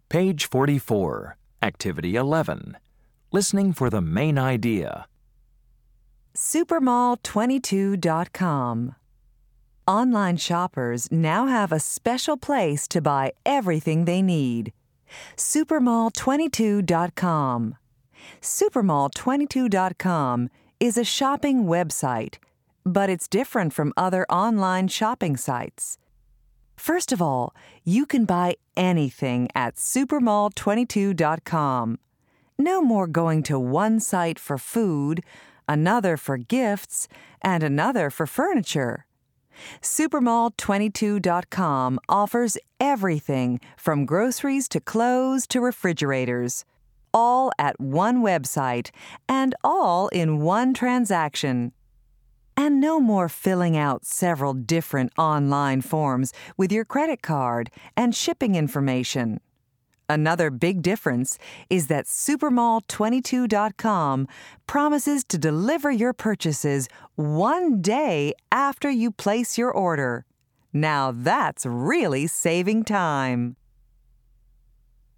Page 44, Activity 11. Listening for the main idea. Supermall22.com. Online shoppers now have a special place to buy everything they need. Supermall22.com. Supermall22.com is a shopping website, but it's different from other online shopping sites. First of all, you can buy anything at Supermall22.com. No more going to one site for food, another for gifts, and another for furniture. Supermall22.com offers everything from groceries to clothes to refrigerators, all at one website and all in one transaction. And no more filling out several different online forms with your credit card and shipping information. Another big difference is that Supermall22.com promises to deliver your purchases one day after you place your order. Now that's really saving time.